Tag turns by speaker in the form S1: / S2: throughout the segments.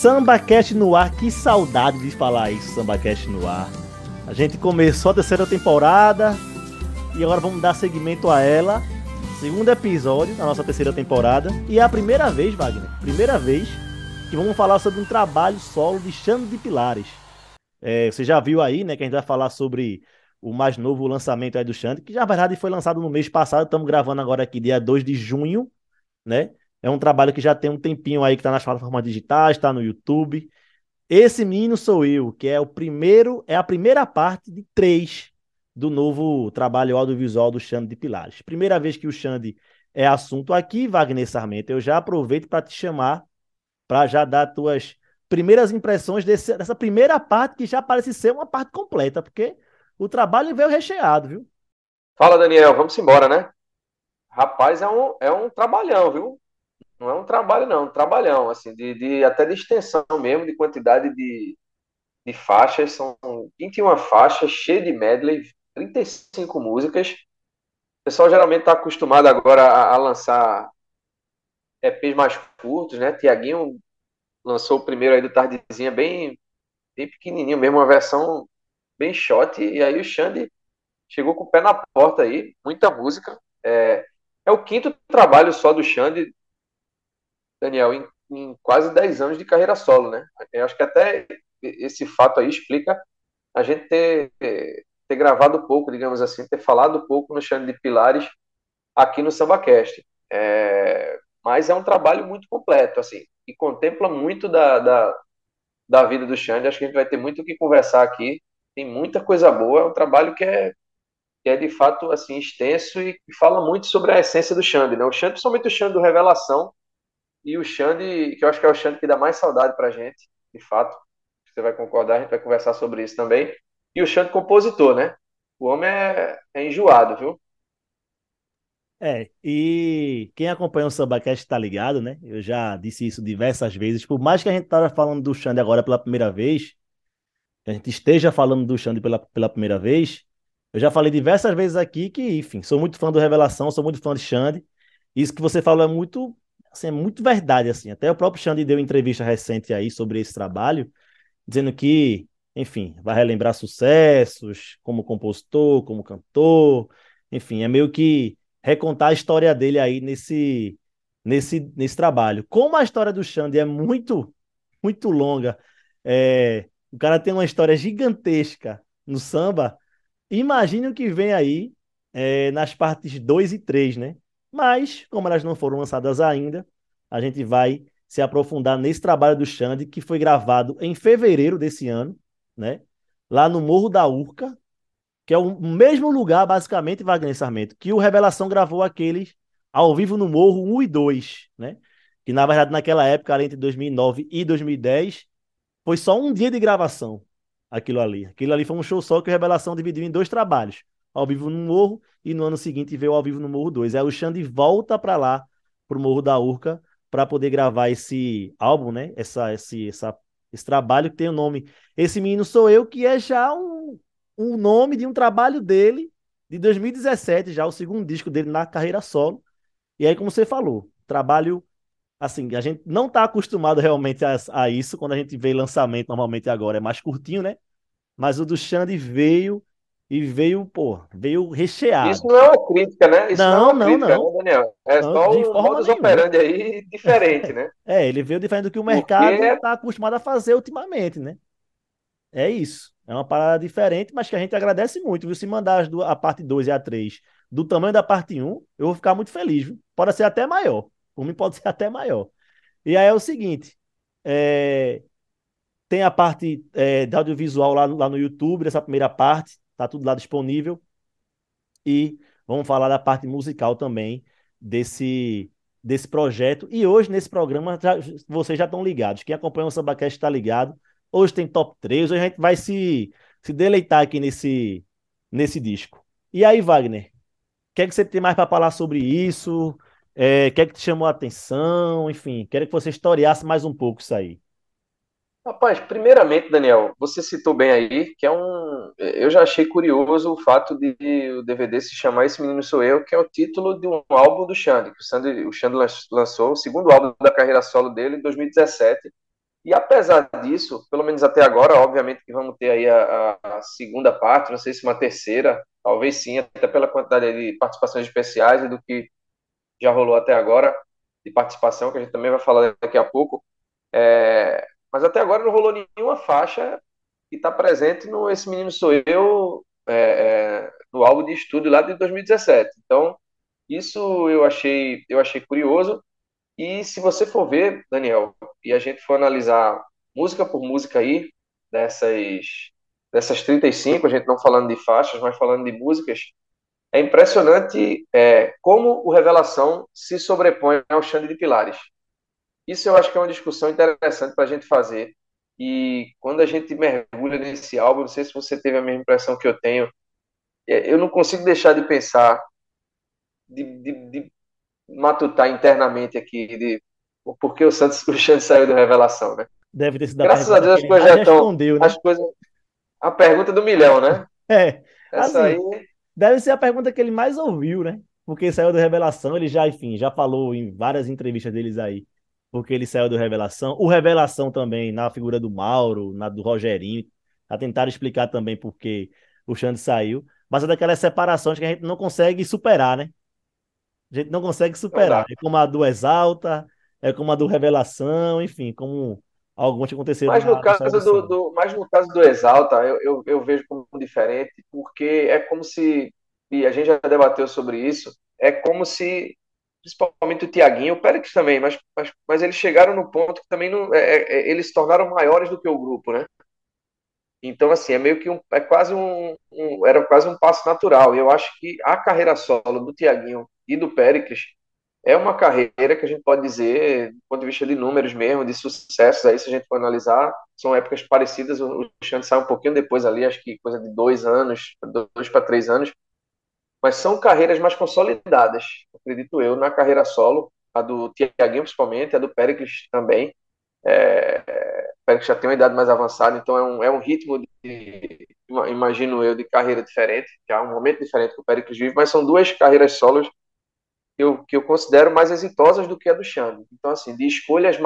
S1: SambaCast no ar, que saudade de falar isso, SambaCast no ar. A gente começou a terceira temporada e agora vamos dar seguimento a ela. Segundo episódio da nossa terceira temporada. E é a primeira vez, Wagner, que vamos falar sobre um trabalho solo de Xande de Pilares. Você já viu aí, né, que a gente vai falar sobre o mais novo lançamento aí do Xande, que na verdade foi lançado no mês passado, estamos gravando agora aqui dia 2 de junho, né? É um trabalho que já tem um tempinho aí que está nas plataformas digitais, está no YouTube. Esse Menino Sou Eu, que é a primeira parte de 3 do novo trabalho audiovisual do Xande de Pilares. Primeira vez que o Xande é assunto aqui, Wagner Sarmento, eu já aproveito para te chamar, para já dar tuas primeiras impressões dessa primeira parte, que já parece ser uma parte completa, porque o trabalho veio recheado, viu?
S2: Fala, Daniel, vamos embora, né? Rapaz, é um trabalhão, viu? Não é um trabalho, não, é um trabalhão, assim, até de extensão mesmo, de quantidade de faixas. São 21 faixas, cheia de medley, 35 músicas. O pessoal geralmente está acostumado agora a lançar EPs mais curtos, né? Tiaguinho lançou o primeiro aí do Tardezinha bem pequenininho mesmo, uma versão bem short, e aí o Xande chegou com o pé na porta aí, muita música. É o quinto trabalho só do Xande, Daniel, em quase 10 anos de carreira solo, né? Eu acho que até esse fato aí explica a gente ter gravado pouco, digamos assim, ter falado pouco no Xande de Pilares aqui no SambaCast. Mas é um trabalho muito completo, assim, e contempla muito da vida do Xande. Acho que a gente vai ter muito o que conversar aqui. Tem muita coisa boa. É um trabalho que é de fato assim extenso e que fala muito sobre a essência do Xande, né? O Xande, principalmente o Xande do Revelação, e o Xande, que eu acho que é o Xande que dá mais saudade pra gente, de fato. Você vai concordar, a gente vai conversar sobre isso também. E o Xande compositor, né? O homem é enjoado, viu?
S1: E quem acompanha o SambaCast tá ligado, né? Eu já disse isso diversas vezes. Por mais que a gente tava falando do Xande agora pela primeira vez, que a gente esteja falando do Xande pela primeira vez, eu já falei diversas vezes aqui que, enfim, sou muito fã do Revelação, sou muito fã de Xande. Isso que você falou é muito, assim, é muito verdade, assim. Até o próprio Xande deu entrevista recente aí sobre esse trabalho, dizendo que, enfim, vai relembrar sucessos como compositor, como cantor, enfim, é meio que recontar a história dele aí nesse trabalho. Como a história do Xande é muito longa, o cara tem uma história gigantesca no samba, imagine o que vem aí nas partes 2 e 3, né? Mas, como elas não foram lançadas ainda, a gente vai se aprofundar nesse trabalho do Xande, que foi gravado em fevereiro desse ano, né? Lá no Morro da Urca, que é o mesmo lugar, basicamente, Wagner Sarmento, que o Revelação gravou aqueles ao vivo no Morro 1 e 2, né? Que, na verdade, naquela época, ali entre 2009 e 2010, foi só um dia de gravação, aquilo ali. Aquilo ali foi um show só que o Revelação dividiu em 2 trabalhos, ao vivo no Morro e no ano seguinte veio ao vivo no Morro 2. Aí o Xande volta para lá, pro Morro da Urca, para poder gravar esse álbum, né? Esse trabalho que tem o nome Esse Menino Sou Eu, que é já um nome de um trabalho dele de 2017, já o segundo disco dele na carreira solo. E aí, como você falou, trabalho assim, a gente não está acostumado realmente a isso quando a gente vê lançamento, normalmente agora é mais curtinho, né? Mas o do Xande veio e veio, pô, veio
S2: Isso
S1: recheado.
S2: não é uma crítica, né? Isso não é
S1: Não,
S2: uma
S1: não,
S2: crítica, né,
S1: não,
S2: Daniel? É
S1: não,
S2: só
S1: de
S2: um
S1: forma
S2: modus
S1: nenhuma.
S2: operandi aí diferente, né?
S1: Ele veio diferente do que o
S2: Porque
S1: mercado está acostumado a fazer ultimamente, né? É isso. É uma parada diferente, mas que a gente agradece muito, viu? Se mandar a parte 2 e a 3 do tamanho da parte um, eu vou ficar muito feliz, viu? Pode ser até maior. Por mim, pode ser até maior. E aí é o seguinte: é, tem a parte de audiovisual lá no YouTube, dessa primeira parte, tá tudo lá disponível. E vamos falar da parte musical também desse, desse projeto. E hoje, nesse programa, vocês já estão ligados. Quem acompanha o SambaCast está ligado. Hoje tem top 3, hoje a gente vai se deleitar aqui nesse disco. E aí, Wagner, o que é que você tem mais para falar sobre isso? O que é que te chamou a atenção? Enfim, quero que você historiasse mais um pouco isso aí.
S2: Rapaz, primeiramente, Daniel, você citou bem aí que é um. Eu já achei curioso o fato de o DVD se chamar Esse Menino Sou Eu, que é o título de um álbum do Xande, que o Xande lançou, o segundo álbum da carreira solo dele, em 2017. E apesar disso, pelo menos até agora, obviamente que vamos ter aí a segunda parte, não sei se uma terceira, talvez sim, até pela quantidade de participações especiais e do que já rolou até agora de participação, que a gente também vai falar daqui a pouco. Mas até agora não rolou nenhuma faixa que está presente no Esse Menino Sou Eu, no álbum de estúdio lá de 2017. Então, isso eu achei curioso. E se você for ver, Daniel, e a gente for analisar música por música aí, dessas, dessas 35, a gente não falando de faixas, mas falando de músicas, é impressionante como o Revelação se sobrepõe ao Xande de Pilares. Isso eu acho que é uma discussão interessante para a gente fazer. E quando a gente mergulha nesse álbum, não sei se você teve a mesma impressão que eu tenho, eu não consigo deixar de pensar, de matutar internamente aqui, de o porquê o Xande saiu do Revelação, né?
S1: Deve ter sido a
S2: Graças a
S1: pergunta
S2: Deus
S1: que
S2: as
S1: ele
S2: coisas
S1: mais
S2: já estão.
S1: respondeu,
S2: As
S1: né?
S2: coisas, a pergunta do milhão, né?
S1: É,
S2: Essa aí,
S1: assim, deve ser a pergunta que ele mais ouviu, né? Porque saiu do Revelação, ele já, enfim, já falou em várias entrevistas deles aí, porque ele saiu do Revelação. O Revelação também, na figura do Mauro, na do Rogerinho, a tentar explicar também porque o Xande saiu. Mas é daquelas separações que a gente não consegue superar, né? A gente não consegue
S2: não
S1: superar.
S2: dá.
S1: É como a do Exalta, é como a do Revelação, enfim, como alguns que aconteceram no Saiu do Som.
S2: Mas no caso do Exalta, eu vejo como diferente, porque é como se, e a gente já debateu sobre isso, é como se, principalmente o Tiaguinho, o Pérez também, mas eles chegaram no ponto que também não, eles se tornaram maiores do que o grupo, né? Então, assim, é meio que era quase um passo natural. E eu acho que a carreira solo do Tiaguinho e do Péricles é uma carreira que a gente pode dizer, do ponto de vista de números mesmo, de sucessos, aí se a gente for analisar, são épocas parecidas. O Xande sai um pouquinho depois ali, acho que coisa de 2 anos, 2 para 3 anos, mas são carreiras mais consolidadas, acredito eu, na carreira solo, a do Tiaguinho principalmente, a do Péricles também. Péricles já tem uma idade mais avançada, então é um ritmo imagino eu, de carreira diferente, que é um momento diferente que o Péricles vive, mas são duas carreiras solos que eu considero mais exitosas do que a do Xande. Então, assim, de escolhas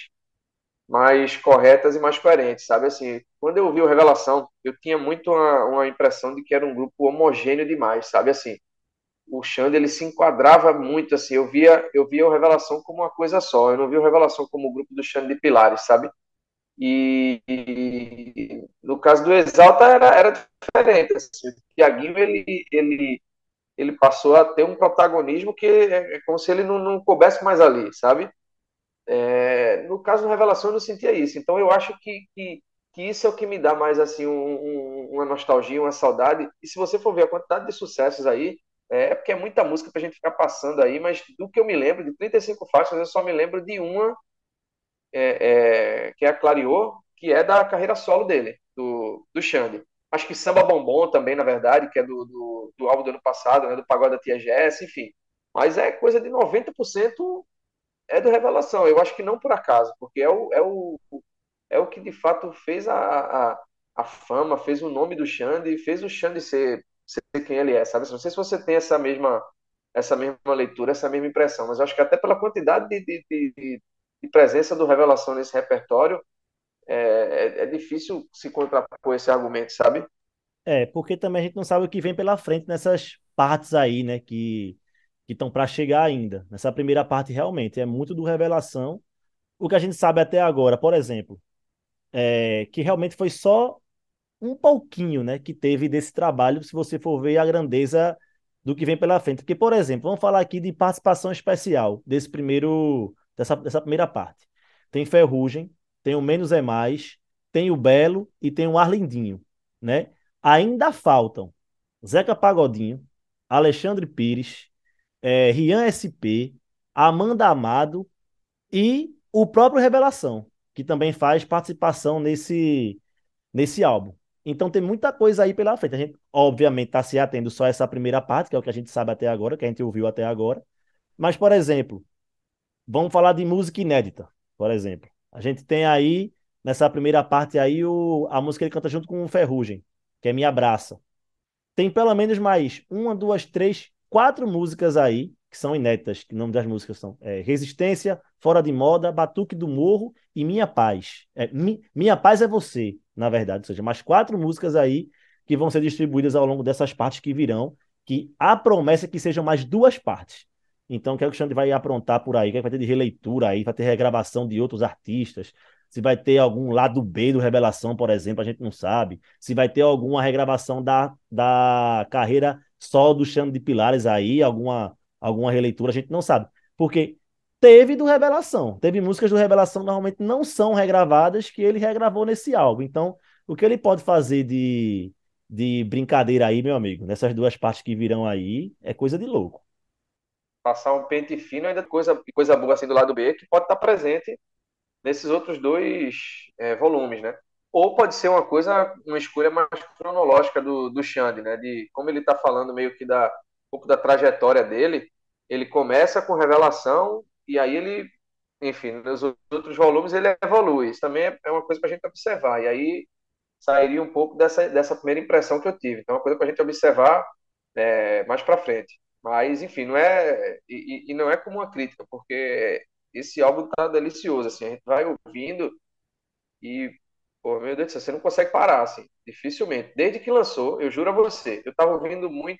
S2: mais corretas e mais coerentes, sabe? Assim, quando eu vi o Revelação, eu tinha muito uma impressão de que era um grupo homogêneo demais, sabe? Assim, o Xande, ele se enquadrava muito, assim, eu via o Revelação como uma coisa só, eu não via o Revelação como o grupo do Xande de Pilares, sabe? E no caso do Exalta era diferente, assim, o Thiaguinho, ele passou a ter um protagonismo que é como se ele não coubesse mais ali, sabe? No caso do Revelação, eu não sentia isso. Então, eu acho que isso é o que me dá mais assim uma nostalgia, uma saudade. E se você for ver a quantidade de sucessos aí, porque é muita música pra gente ficar passando aí, mas do que eu me lembro, de 35 faixas, eu só me lembro de uma, que é a Clareou, que é da carreira solo dele, do Xande. Acho que Samba Bombom também, na verdade, que é do álbum do ano passado, né, do Pagode da Tia Jess, enfim. Mas é coisa de 90% é do Revelação. Eu acho que não por acaso, porque é o que de fato fez a fama, fez o nome do Xande e fez o Xande ser quem ele é, sabe? Não sei se você tem essa mesma leitura, essa mesma impressão, mas eu acho que até pela quantidade de presença do Revelação nesse repertório, é difícil se contrapor esse argumento, sabe?
S1: É, porque também a gente não sabe o que vem pela frente nessas partes aí, né, que estão para chegar ainda. Nessa primeira parte, realmente, é muito do Revelação. O que a gente sabe até agora, por exemplo, que realmente foi só um pouquinho, né, que teve desse trabalho, se você for ver a grandeza do que vem pela frente. Porque, por exemplo, vamos falar aqui de participação especial dessa primeira parte. Tem Ferrugem, tem o Menos é Mais, tem o Belo e tem o Arlindinho, né? Ainda faltam Zeca Pagodinho, Alexandre Pires, Rian SP, Amanda Amado e o próprio Revelação, que também faz participação nesse álbum. Então tem muita coisa aí pela frente. A gente, obviamente, está se atendo só a essa primeira parte, que é o que a gente sabe até agora, que a gente ouviu até agora. Mas, por exemplo, vamos falar de música inédita, por exemplo. A gente tem aí, nessa primeira parte aí, a música que ele canta junto com o Ferrugem, que é Me Abraça. Tem pelo menos mais uma, duas, três, quatro músicas aí que são inéditas, que o nome das músicas são Resistência, Fora de Moda, Batuque do Morro e Minha Paz. Minha Paz é Você, na verdade. Ou seja, mais 4 músicas aí que vão ser distribuídas ao longo dessas partes que virão, que a promessa é que sejam mais 2 partes. Então, o que é que o Xande vai aprontar por aí? O que é que vai ter de releitura aí? Vai ter regravação de outros artistas? Se vai ter algum lado B do Revelação, por exemplo, a gente não sabe. Se vai ter alguma regravação da carreira só do Xande de Pilares aí, alguma releitura, a gente não sabe. Porque teve do Revelação. Teve músicas do Revelação que normalmente não são regravadas, que ele regravou nesse álbum. Então, o que ele pode fazer de brincadeira aí, meu amigo, nessas 2 partes que virão aí, é coisa de louco.
S2: Passar um pente fino, ainda coisa boa assim do lado B, que pode estar presente nesses outros 2 volumes, né? Ou pode ser uma escolha mais cronológica do Xande, né? De como ele está falando meio que um pouco da trajetória dele. Ele começa com Revelação e aí ele, enfim, nos outros volumes ele evolui. Isso também é uma coisa para a gente observar. E aí sairia um pouco dessa primeira impressão que eu tive. Então é uma coisa para a gente observar mais para frente. Mas, enfim, não é e não é como uma crítica, porque esse álbum tá delicioso, assim, a gente vai ouvindo e, pô, meu Deus do céu, você não consegue parar, assim, dificilmente. Desde que lançou, eu juro a você, eu tava ouvindo muito,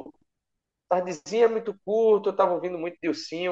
S2: Tardezinha é muito curto, eu tava ouvindo muito Dilsinho,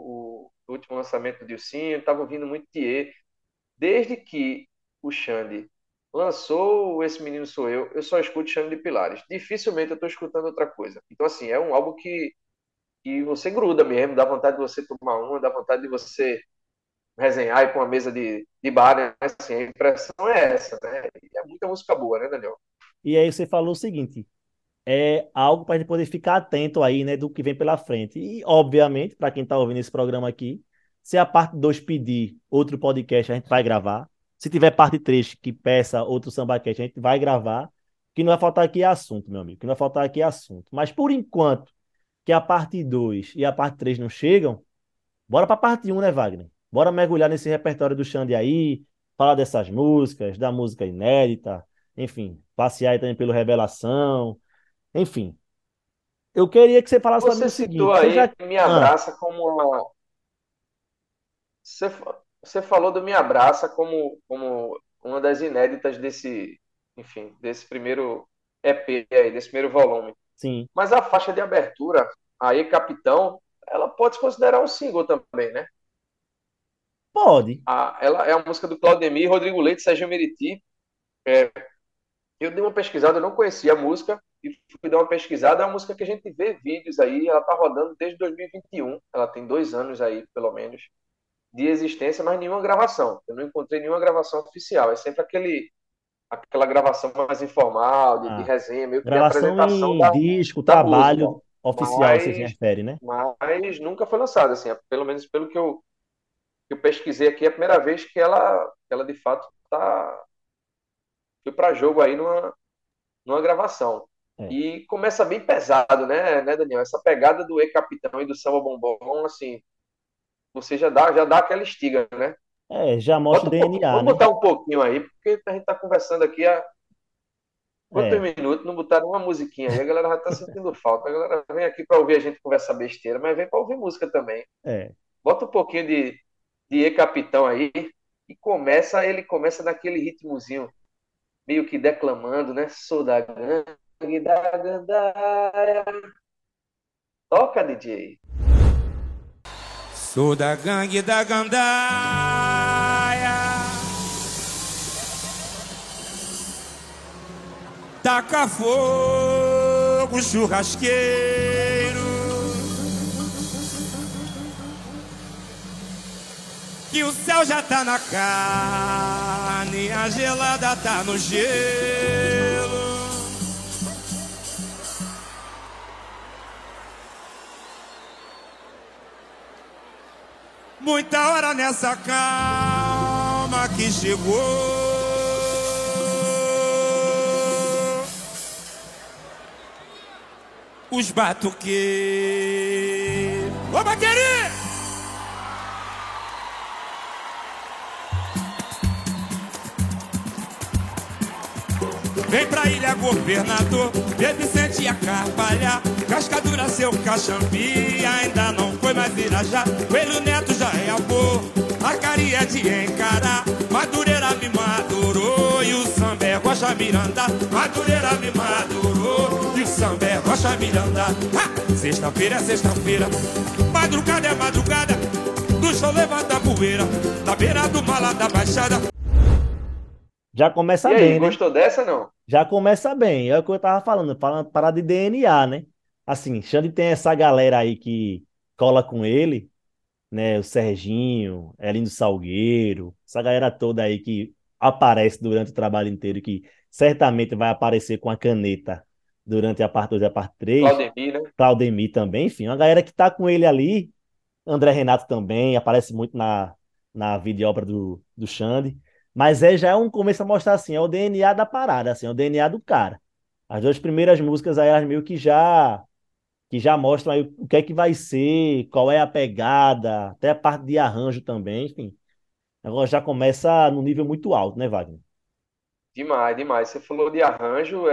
S2: o último lançamento do Dilsinho, eu tava ouvindo muito Thier. Desde que o Xande lançou Esse Menino Sou eu só escuto Xande de Pilares. Dificilmente eu tô escutando outra coisa. Então, assim, é um álbum que você gruda mesmo, dá vontade de você tomar uma, dá vontade de você resenhar e ir para uma mesa de bar, né? Assim, a impressão é essa, né? E é muita música boa, né, Daniel?
S1: E aí você falou o seguinte, é algo para a gente poder ficar atento aí, né, do que vem pela frente. E, obviamente, para quem está ouvindo esse programa aqui, se a parte 2 pedir outro podcast, a gente vai gravar. Se tiver parte 3 que peça outro SambaCast, a gente vai gravar. O que não vai faltar aqui é assunto, meu amigo. O que não vai faltar aqui é assunto. Mas, por enquanto, que a parte 2 e a parte 3 não chegam, bora para a parte 1, né, Wagner? Bora mergulhar nesse repertório do Xande aí, falar dessas músicas, da música inédita, enfim, passear aí também pelo Revelação, enfim. Eu queria que você falasse para mim
S2: Você
S1: o
S2: citou
S1: seguinte, você
S2: aí
S1: já...
S2: Me
S1: Ah,
S2: Abraça como uma. Você, você falou do Me Abraça como uma das inéditas desse, enfim, desse primeiro EP aí, desse primeiro volume.
S1: sim.
S2: Mas a faixa de abertura, aí, Capitão, ela pode se considerar um single também, né?
S1: Pode.
S2: Ela é a música do Claudemir, Rodrigo Leite, Sérgio Meriti. É, eu dei uma pesquisada, eu não conhecia a música, e fui dar uma pesquisada. É uma música que a gente vê vídeos aí, ela tá rodando desde 2021. Ela tem 2 anos aí, pelo menos, de existência, mas nenhuma gravação. Eu não encontrei nenhuma gravação oficial. É sempre aquela gravação mais informal, de
S1: Ah,
S2: resenha, meio que de
S1: gravação
S2: apresentação
S1: em disco,
S2: da música.
S1: trabalho oficial, você se
S2: Mas,
S1: refere, né?
S2: mas nunca foi lançada, assim, pelo menos pelo que eu pesquisei aqui, é a primeira vez que ela de fato foi para jogo aí numa gravação.
S1: É.
S2: E começa bem pesado, né, Daniel? Essa pegada do E Capitão e do Samba Bombom, assim, você já dá aquela estiga, né?
S1: Já mostra o DNA,
S2: Vamos
S1: né?
S2: botar um pouquinho aí, porque a gente está conversando aqui há quantos
S1: É,
S2: minutos, não botaram uma musiquinha aí, a galera já está sentindo falta. A galera vem aqui para ouvir a gente conversar besteira, mas vem para ouvir música também.
S1: é.
S2: Bota um pouquinho de E Capitão aí e ele começa naquele ritmozinho, meio que declamando, né? Sou da gangue da gandaia. Toca, DJ.
S3: Sou da gangue da gandaia, taca fogo, churrasqueiro, que o céu já tá na carne, a gelada tá no gelo. Muita hora nessa calma que chegou. Os batuqueiros. Ô, Baqueri! Vem pra Ilha Governador, ver Vicente a Carvalhar. Cascadura, seu Caxambi, ainda não foi mais Irajá. Coelho Neto já é avô, Arcari é de encarar. Madureira me madurou e o samba é Rocha Miranda. Madureira me madurou e o samba é Rocha Miranda. Sexta-feira é sexta-feira, madrugada é madrugada. Do chão levanta a poeira, na beira do mala da baixada.
S1: Já começa
S2: E aí,
S1: bem, né?
S2: gostou dessa, não?
S1: Já começa bem. É o que eu tava falando parada de DNA, né? Assim, Xande tem essa galera aí que cola com ele, né? O Serginho, Elindo Salgueiro, essa galera toda aí que aparece durante o trabalho inteiro, que certamente vai aparecer com a caneta durante a parte 2 e a parte 3.
S2: Claudemir, né?
S1: Claudemir também, enfim, uma galera que tá com ele ali. André Renato também aparece muito na videoobra do Xande. Mas já é um começo a mostrar assim, é o DNA da parada, assim, é o DNA do cara. As duas primeiras músicas aí, elas meio que já mostram aí o que é que vai ser, qual é a pegada, até a parte de arranjo também, enfim. Agora já começa no nível muito alto, né, Wagner?
S2: Demais, demais. Você falou de arranjo,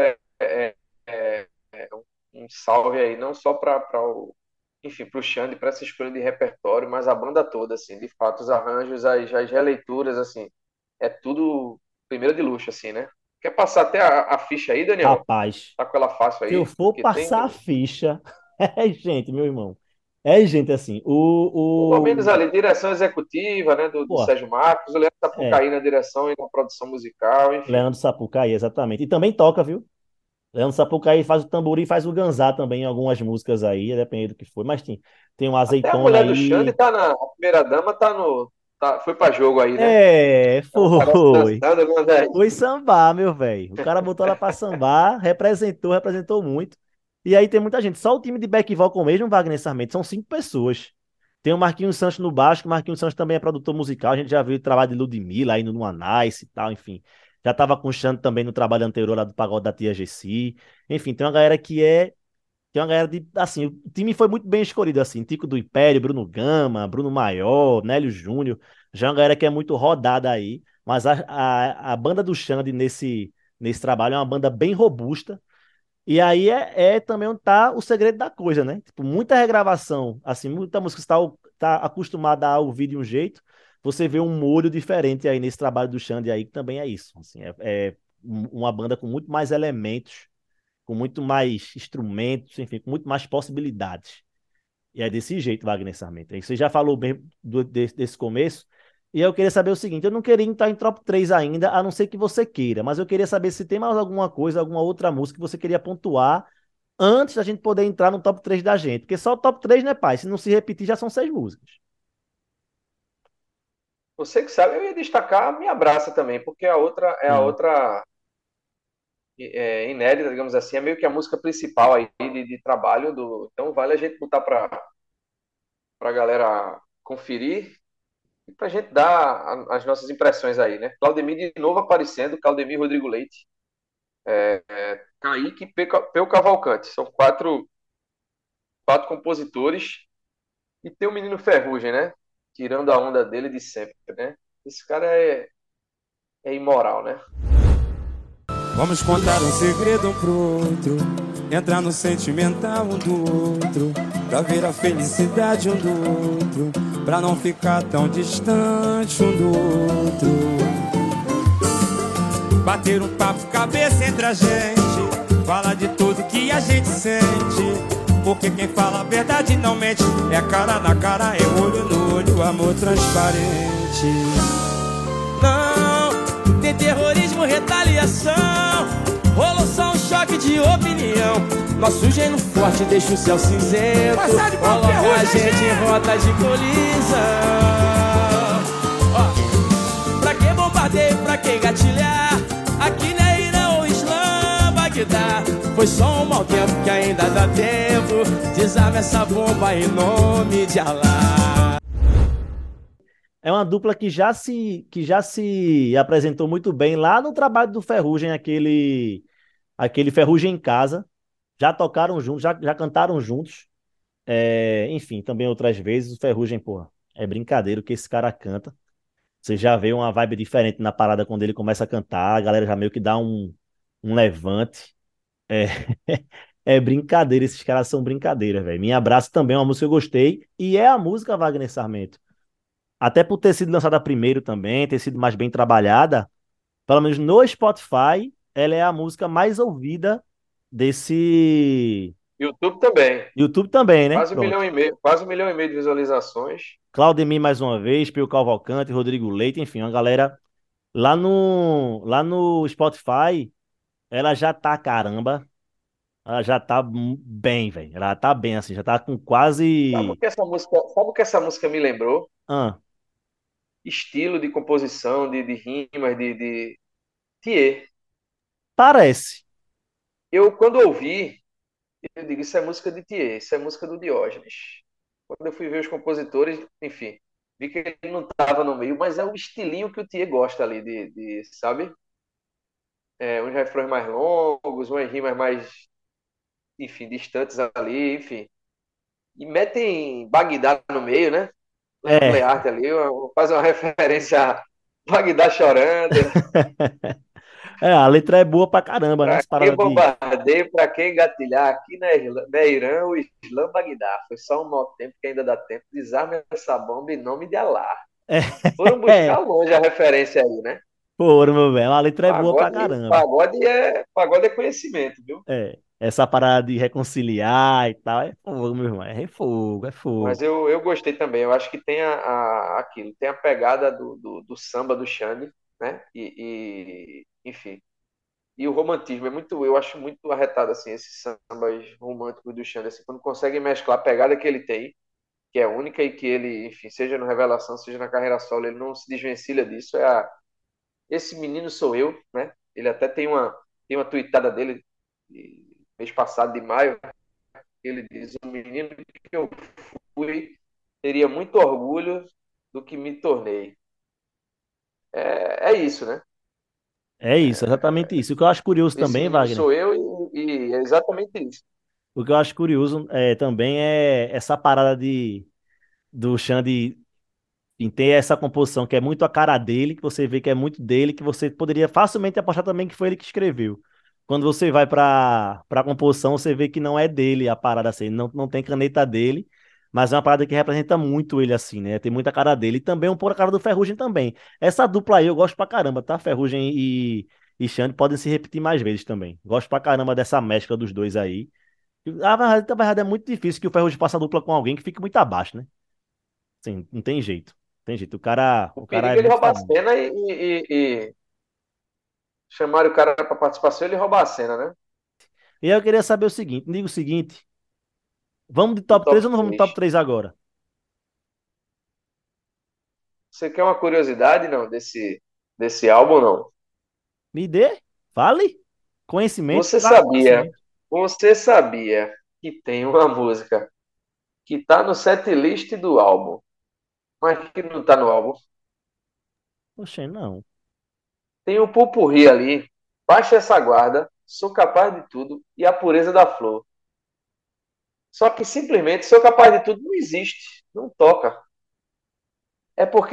S2: um salve aí, não só para o, enfim, para o Xande, para essa escolha de repertório, mas a banda toda, assim, de fato, os arranjos, as releituras, assim, é tudo primeira de luxo, assim, né? Quer passar até a ficha aí, Daniel?
S1: Rapaz,
S2: Tá com ela fácil
S1: se eu
S2: aí?
S1: for
S2: Que tem
S1: passar a ficha, é gente, meu irmão. É gente assim.
S2: pelo menos ali, direção executiva, né, do
S1: Pô,
S2: Sérgio Marcos, o Leandro
S1: é,
S2: Sapucaí na direção e na produção musical, enfim.
S1: Leandro Sapucaí, exatamente. E também toca, viu? Leandro Sapucaí faz o tamborim e faz o ganzá também em algumas músicas aí, dependendo do que for. Mas tem uma
S2: Até a
S1: azeitona
S2: mulher do Xande
S1: aí.
S2: tá a primeira dama tá no, foi pra jogo aí, né?
S1: É,
S2: Ela aparece
S1: foi.
S2: dançando, né, velho?
S1: Foi sambar, meu velho. O cara botou ela pra sambar, representou muito. E aí tem muita gente. Só o time de back vocal mesmo, Wagner Sarmento, são 5 pessoas. Tem o Marquinhos Santos no baixo, que o Marquinhos Santos também é produtor musical. A gente já viu o trabalho de Ludmilla aí no Anais e tal, enfim. Já tava com o Xande também no trabalho anterior lá do Pagode da Tia Gessi. Enfim, tem uma galera tem uma galera de, assim, o time foi muito bem escolhido, assim, Tico do Império, Bruno Gama, Bruno Maior, Nélio Júnior, já é uma galera que é muito rodada aí, mas a banda do Xande nesse trabalho é uma banda bem robusta, e aí é também onde tá o segredo da coisa, né? Tipo, muita regravação, assim, muita música que você tá acostumada a ouvir de um jeito, você vê um molho diferente aí nesse trabalho do Xande aí, que também é isso, assim, é uma banda com muito mais elementos, com muito mais instrumentos, enfim, com muito mais possibilidades. E é desse jeito, Wagner Sarmento. Aí você já falou bem desse começo, e eu queria saber o seguinte: eu não queria entrar em top 3 ainda, a não ser que você queira, mas eu queria saber se tem mais alguma coisa, alguma outra música que você queria pontuar antes da gente poder entrar no top 3 da gente. Porque só o top 3, né, pai? Se não se repetir, já são 6 músicas.
S2: Você que sabe, eu ia destacar a Minha Braça também, porque a
S1: Sim.
S2: outra inédita, digamos assim, é meio que a música principal aí de trabalho do. Então vale a gente botar para a galera conferir e para a gente dar as nossas impressões aí, né? Claudemir de novo aparecendo, Claudemir Rodrigo Leite, Kaique e Peu Cavalcante. São quatro compositores. E tem o Menino Ferrugem, né? Tirando a onda dele de sempre, né? Esse cara é imoral, né?
S3: Vamos contar um segredo um pro outro, entrar no sentimental um do outro, pra ver a felicidade um do outro, pra não ficar tão distante um do outro. Bater um papo cabeça entre a gente, falar de tudo que a gente sente, porque quem fala a verdade não mente, é cara na cara, é olho no olho, amor transparente. Não tem terrorismo, retaliação, rolou só um choque de opinião. Nosso gênio forte deixa o céu cinzento, coloca a gente em rota de colisão. Ó, pra que bombardeio, pra que gatilhar? Aqui não é Irã ou Islã, Bagdá. Foi só um mau tempo que ainda dá tempo, desarma essa bomba em nome de Alá.
S1: É uma dupla que já se apresentou muito bem lá no trabalho do Ferrugem, aquele Ferrugem em Casa. Já tocaram juntos, já cantaram juntos. Enfim, também outras vezes. O Ferrugem, porra, é brincadeira o que esse cara canta. Você já vê uma vibe diferente na parada quando ele começa a cantar. A galera já meio que dá um levante. É, é brincadeira, esses caras são brincadeira, velho. Minha Abraço também é uma música que eu gostei, e é a música Wagner Sarmento. Até por ter sido lançada primeiro também, ter sido mais bem trabalhada, pelo menos no Spotify, ela é a música mais ouvida desse
S2: YouTube também.
S1: YouTube também, né? Pronto.
S2: Quase 1,5 milhão de visualizações.
S1: Claudemir mais uma vez, Pio Cavalcante, Rodrigo Leite, enfim, uma galera lá no Spotify, ela já tá caramba, ela já tá bem, velho. Ela tá bem assim, já tá com quase
S2: Sabe o que essa música me lembrou?
S1: ah,
S2: Estilo de composição, de rimas, de Thier.
S1: parece.
S2: Eu, quando ouvi, eu digo, isso é música de Thier, isso é música do Diógenes. Quando eu fui ver os compositores, enfim, vi que ele não estava no meio, mas é o estilinho que o Thier gosta ali, sabe? Uns refrões mais longos, umas rimas mais, enfim, distantes ali, enfim. E metem Bagdá no meio, né? Leandro
S1: É.
S2: Learte ali, faz uma referência a Bagdá chorando.
S1: É, a letra é boa pra caramba, né?
S2: Pra
S1: As
S2: que
S1: paradas de.
S2: bombardeio, pra que engatilhar? Aqui na Irã, o Islã Bagdá. Foi só um mau tempo que ainda dá tempo. Desarme essa bomba em nome de Alá. Foram buscar
S1: É,
S2: longe a referência aí, né?
S1: porra, meu velho. A letra é boa pra caramba.
S2: Pagode é conhecimento, viu?
S1: É. Essa parada de reconciliar e tal. É fogo, meu irmão. É fogo, é
S2: Mas
S1: fogo.
S2: eu gostei também. Eu acho que tem aquilo, tem a pegada do samba do Xande, né? Enfim. E o romantismo é muito, eu acho muito arretado assim, esses sambas românticos do Xande, assim, quando conseguem mesclar a pegada que ele tem, que é única e que ele, enfim, seja no Revelação, seja na carreira solo, ele não se desvencilha disso. Esse menino sou eu, né? Ele até tem uma tweetada dele mês passado de maio, ele diz: o menino que eu fui teria muito orgulho do que me tornei. É isso, né?
S1: É isso, exatamente isso. O que eu acho curioso
S2: Esse
S1: também,
S2: menino
S1: Wagner,
S2: sou eu e é exatamente isso.
S1: o que eu acho curioso também é essa parada do Xande em ter essa composição que é muito a cara dele, que você vê que é muito dele, que você poderia facilmente apostar também que foi ele que escreveu. Quando você vai para composição, você vê que não é dele a parada assim, não tem caneta dele, mas é uma parada que representa muito ele assim, né? Tem muita cara dele e também um pouco a cara do Ferrugem também. Essa dupla aí eu gosto pra caramba, tá? Ferrugem e Xande podem se repetir mais vezes também. Gosto pra caramba dessa mescla dos dois aí. Na verdade, é muito difícil que o Ferrugem faça dupla com alguém que fique muito abaixo, né? Sim, não tem jeito. Tem jeito. O cara,
S2: O
S1: o cara é
S2: perigo é ele
S1: muito
S2: roubar a
S1: fenômeno.
S2: cena e chamaram o cara para participação e ele roubar a cena, né?
S1: E aí eu queria saber o seguinte, diga o seguinte, vamos de
S2: Do
S1: top 3
S2: top
S1: ou não vamos de top
S2: 3.
S1: 3 agora?
S2: Você quer uma curiosidade, não, desse álbum, não?
S1: Me dê, fale. Conhecimento,
S2: Você
S1: traga
S2: sabia,
S1: conhecimento.
S2: você sabia que tem uma música que tá no setlist do álbum, mas que não tá no álbum?
S1: Oxe, não.
S2: Tem um pupurri ali, Baixa essa guarda, Sou capaz de tudo e A pureza da flor. Só que simplesmente Sou capaz de tudo não existe, não toca. É porque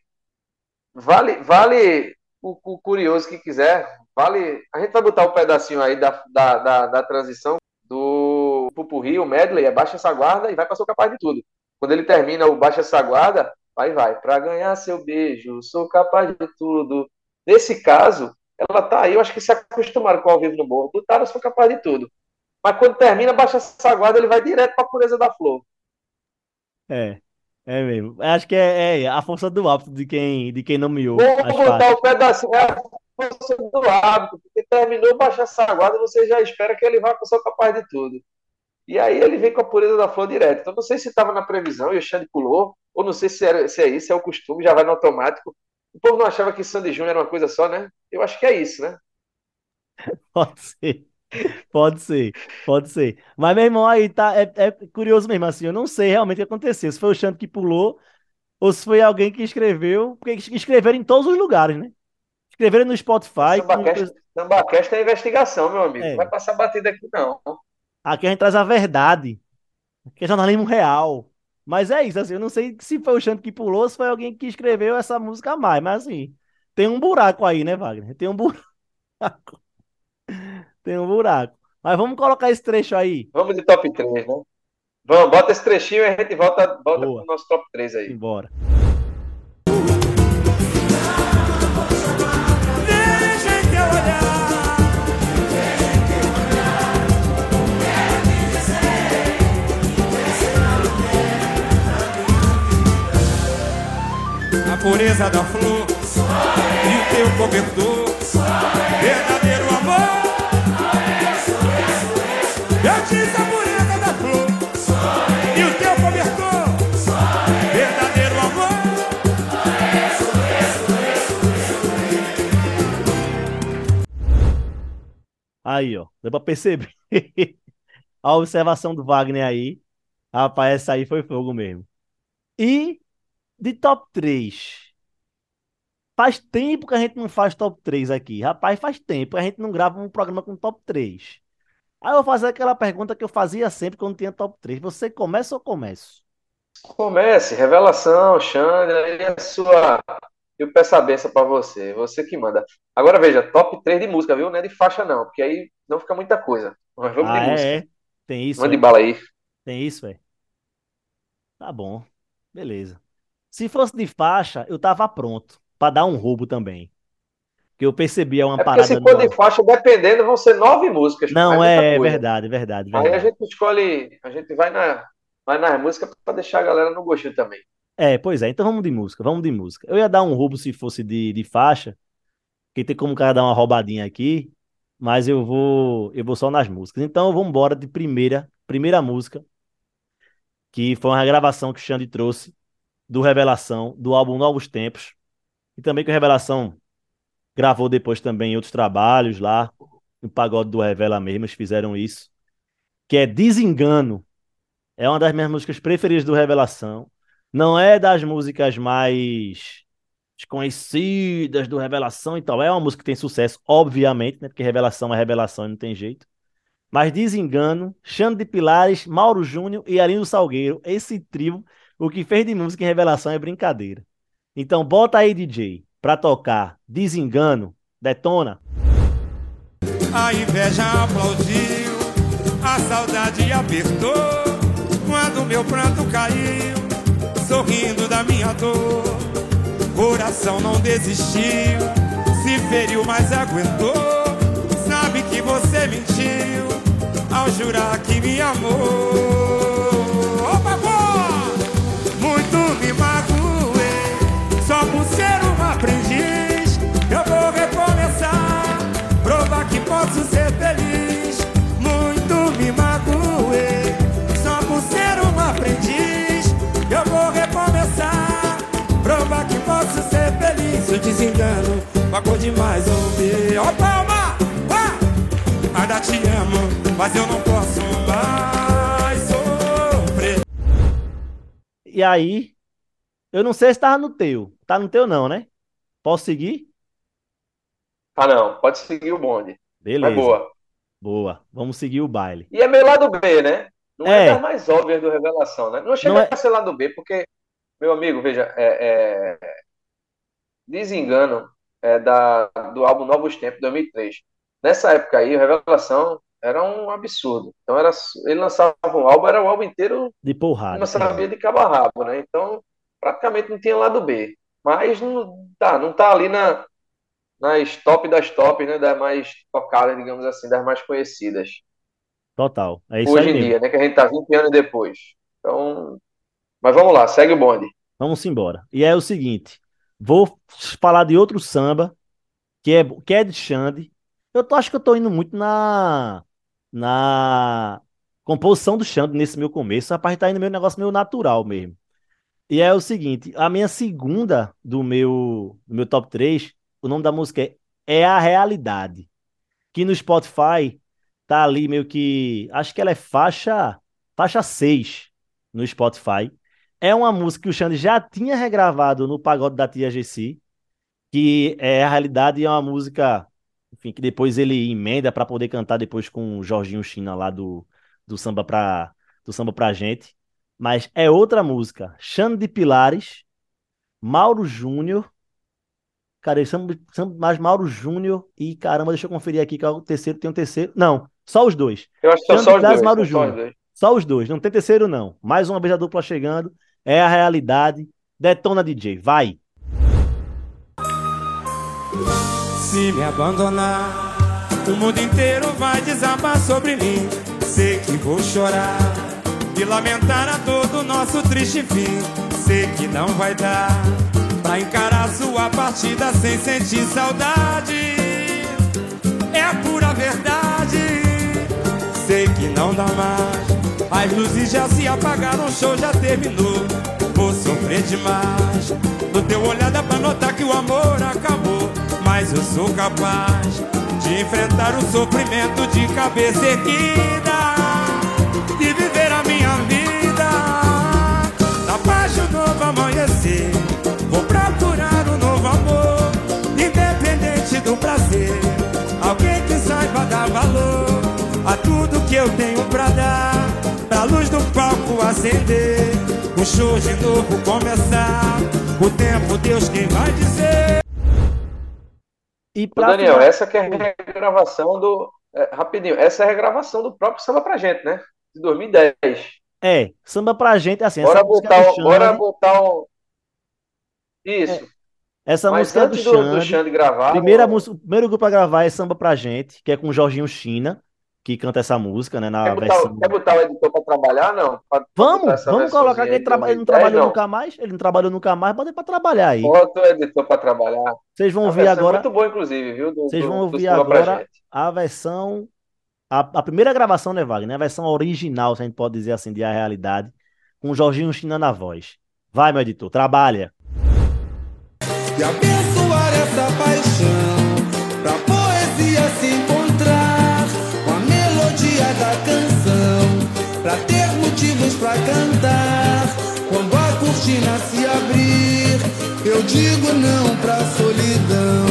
S2: vale o curioso que quiser, vale. A gente vai botar um pedacinho aí da transição do Pupurri, o medley, é Baixa essa guarda e vai para Sou capaz de tudo. Quando ele termina o Baixa essa guarda, vai. Para ganhar seu beijo, sou capaz de tudo. Nesse caso, ela tá aí, eu acho que se acostumaram com o Ao Vivo no Morro, botaram Sou capaz de tudo. Mas quando termina, Baixa essa guarda, ele vai direto para a pureza da flor.
S1: É, é mesmo. Acho que é a força do hábito de quem nomeou
S2: Vou
S1: as
S2: botar
S1: faixas.
S2: o pedacinho, é a força do hábito, porque terminou Baixa essa guarda, você já espera que ele vá com o Sou capaz de tudo. E aí ele vem com a pureza da flor direto. Então não sei se estava na previsão e o Xande pulou, ou não sei se é isso, é o costume, já vai no automático. O povo não achava que Sandy Júnior era uma coisa só, né? Eu acho que é isso, né?
S1: Pode ser, pode ser, pode ser. Mas, meu irmão, aí tá, é curioso mesmo, assim, eu não sei realmente o que aconteceu. Se foi o Xande que pulou, ou se foi alguém que escreveu, porque escreveram em todos os lugares, né? Escreveram no
S2: O
S1: Spotify,
S2: Sambacast é investigação, meu amigo. Não vai
S1: é,
S2: passar batida aqui, não.
S1: aqui a gente traz a verdade. Que é jornalismo real. Mas é isso, assim, eu não sei se foi o Xande que pulou, ou se foi alguém que escreveu essa música a mais, mas assim, tem um buraco aí, né, Wagner? Tem um buraco. Tem um buraco. Mas vamos colocar esse trecho aí.
S2: Vamos de top 3, né? Vamos, bota esse trechinho e a gente volta
S1: Boa.
S2: pro nosso top 3 aí.
S1: Embora.
S3: Deixa em teu olhar. A pureza da flor e o teu cobertor, verdadeiro amor. Eu disse a pureza da flor e o teu cobertor, verdadeiro amor.
S1: Aí, ó. Deu pra perceber. A observação do Wagner aí. Rapaz, essa aí foi fogo mesmo. E de top 3. Faz tempo que a gente não faz top 3 aqui. Rapaz, faz tempo que a gente não grava um programa com top 3. Aí eu vou fazer aquela pergunta que eu fazia sempre quando tinha top 3. Você começa ou começo?
S2: Comece, revelação, Xande, aí é sua. Eu peço a benção pra você, você que manda. Agora veja, top 3 de música, viu? Não é de faixa, não, porque aí não fica muita coisa. Mas vamos de
S1: Ah,
S2: música.
S1: é? Tem isso,
S2: Mande
S1: é?
S2: bala aí.
S1: Tem isso, é? Tá bom. Beleza. Se fosse de faixa, eu tava pronto pra dar um roubo também. Porque eu percebia uma
S2: É porque
S1: parada
S2: se for de
S1: no.
S2: faixa, dependendo, vão ser 9 músicas, pô,
S1: Não,
S2: é muita
S1: é
S2: coisa.
S1: verdade, verdade,
S2: Aí a
S1: verdade.
S2: gente escolhe, a gente vai nas músicas pra deixar a galera no gostinho também.
S1: É, pois é. Então vamos de música, vamos de música. Eu ia dar um roubo se fosse de faixa, porque tem como o cara dar uma roubadinha aqui, mas eu vou só nas músicas. Então vamos embora de primeira música, que foi uma gravação que o Xande trouxe do Revelação, do álbum Novos Tempos, e também que o Revelação gravou depois também em outros trabalhos lá, no Pagode do Revela mesmo, eles fizeram isso, que é Desengano. É uma das minhas músicas preferidas do Revelação. Não é das músicas mais desconhecidas do Revelação e tal. É uma música que tem sucesso, obviamente, né? Porque Revelação é Revelação e não tem jeito. Mas Desengano, Xande de Pilares, Mauro Júnior e Arlindo Salgueiro, esse trio, o que fez de música em Revelação é brincadeira. Então bota aí, DJ, pra tocar Desengano, detona.
S3: A inveja aplaudiu, a saudade apertou, quando meu pranto caiu, sorrindo da minha dor. Coração não desistiu, se feriu, mas aguentou. Sabe que você mentiu ao jurar que me amou. Opa, boa! Muito me magoei, só por ser um aprendiz. Eu vou recomeçar, provar que posso ser feliz. Muito me magoei, só por ser um aprendiz. Eu vou recomeçar, provar que posso ser feliz. Se eu desengano, pagou demais ouvir. Ó, palma! Ainda te amo, mas eu não posso mais sofrer.
S1: E aí, eu não sei se tava no teu. Tá no teu não, né? Posso seguir?
S2: Ah, não, pode seguir o bonde. Mas
S1: Beleza.
S2: boa.
S1: Boa. Vamos seguir o baile.
S2: E é meio lado B, né? Não é das
S1: É,
S2: mais óbvias do Revelação, né? Não
S1: não
S2: chega
S1: é.
S2: a ser lado B, porque, meu amigo, veja, Desengano do álbum Novos Tempos, 2003. Nessa época aí, o Revelação era um absurdo. Então, ele lançava um álbum, era o álbum inteiro,
S1: De porrada,
S2: não
S1: entendi.
S2: sabia de cabo a rabo, né? Então, praticamente não tinha lado B. Mas não tá ali nas top das top, né? Das mais tocadas, digamos assim, das mais conhecidas.
S1: Total. É isso aí
S2: Hoje em
S1: mesmo.
S2: dia, né? Que a gente tá 20 anos depois. Então, mas vamos lá, segue o bonde.
S1: Vamos embora. E é o seguinte, vou falar de outro samba que é de Xande. Acho que eu tô indo muito na composição do Xande nesse meu começo. Rapaz, tá indo meio negócio meio natural mesmo. E é o seguinte, a minha segunda do meu top 3, o nome da música é A Realidade, que no Spotify tá ali meio que, acho que ela é faixa 6 no Spotify. É uma música que o Xande já tinha regravado no Pagode da Tia GC, que é a realidade é uma música, enfim, que depois ele emenda para poder cantar depois com o Jorginho China lá do samba pra gente. Mas é outra música. Xande de Pilares, Mauro Júnior, Cara, samba mais Mauro Júnior e caramba, deixa eu conferir aqui que é o terceiro, tem um terceiro. Não, só os dois.
S2: Eu acho que são
S1: Xande de
S2: só os
S1: Blas e
S2: dois,
S1: Mauro
S2: são só os
S1: Júnior.
S2: dois.
S1: Só os dois, não tem terceiro não. Mais uma vez a dupla chegando. É a realidade. Detona DJ, vai.
S3: Se me abandonar, o mundo inteiro vai desabar sobre mim. Sei que vou chorar e lamentar a todo o nosso triste fim. Sei que não vai dar pra encarar sua partida sem sentir saudade. É a pura verdade. Sei que não dá mais, as luzes já se apagaram, o show já terminou. Vou sofrer demais, no teu olhar dá pra notar que o amor acabou. Mas eu sou capaz de enfrentar o sofrimento de cabeça erguida e viver a minha vida na paz de um novo amanhecer. Vou procurar um novo amor, independente do prazer. Alguém que saiba dar valor a tudo que eu tenho pra dar, pra luz do palco acender, o show de novo começar. O tempo Deus quem vai dizer.
S1: E
S2: Ô,
S1: pra
S2: Daniel,
S1: final...
S2: essa que é a regravação do. Rapidinho, essa é a regravação do próprio Samba Pra Gente, né? De 2010.
S1: Samba pra gente, assim, essa
S2: Bora
S1: música é do
S2: botar, bora
S1: Xande.
S2: botar um.
S1: É,
S2: Isso.
S1: essa
S2: Mas
S1: música é do
S2: antes do
S1: Xande.
S2: Xande gravar,
S1: Primeira música, o primeiro grupo a gravar é Samba Pra Gente, que é com o Jorginho China, que canta essa música, né, na
S2: quer
S1: versão.
S2: botar o editor para trabalhar? Não. Para botar
S1: Vamos,
S2: essa
S1: vamos colocar
S2: versãozinha
S1: que
S2: aí
S1: ele,
S2: de
S1: ele não
S2: 2010,
S1: trabalhou
S2: não.
S1: nunca mais, ele não trabalhou nunca mais, bota ele pra trabalhar aí.
S2: Bota o editor para trabalhar.
S1: Vocês vão
S2: A
S1: ouvir
S2: versão é
S1: agora,
S2: muito boa, inclusive, viu? Do,
S1: vocês vão
S2: do, do
S1: ouvir
S2: Samba Pra
S1: agora
S2: Gente.
S1: a versão, a primeira gravação, né, Wagner? A versão original, se a gente pode dizer assim, de A Realidade, com o Jorginho China na voz. Vai, meu editor, trabalha.
S3: E abençoar essa paixão, pra poesia se encontrar com a melodia da canção, pra ter motivos pra cantar. Quando a cortina se abrir, eu digo não pra solidão.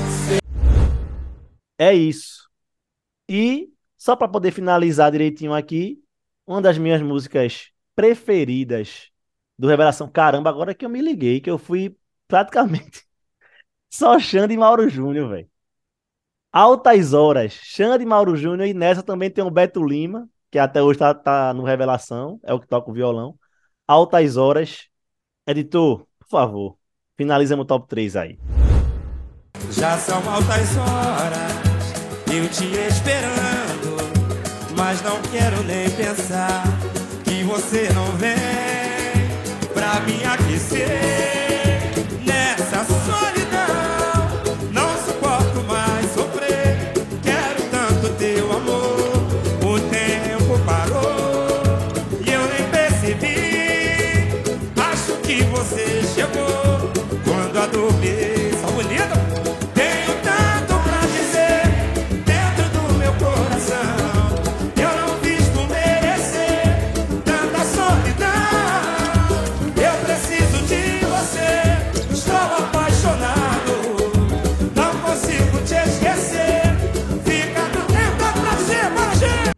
S1: É isso. E, só para poder finalizar direitinho aqui, uma das minhas músicas preferidas do Revelação. Caramba, agora que eu me liguei, que eu fui praticamente só Xande e Mauro Júnior, velho. Altas Horas, Xande e Mauro Júnior, e nessa também tem o Beto Lima, que até hoje tá no Revelação, é o que toca o violão. Altas Horas. Editor, por favor, finaliza o top 3 aí.
S3: Já são altas horas, eu te esperando, mas não quero nem pensar que você não vem pra me aquecer nessa solidão. Não suporto mais sofrer, quero tanto teu amor. O tempo parou e eu nem percebi. Acho que você chegou quando adormeci. Só bonito. Tenho tanto pra dizer dentro do meu coração. Eu não fiz por merecer tanta solidão. Eu preciso de você, estou apaixonado. Não consigo te esquecer. Fica do tempo pra dizer, para gente.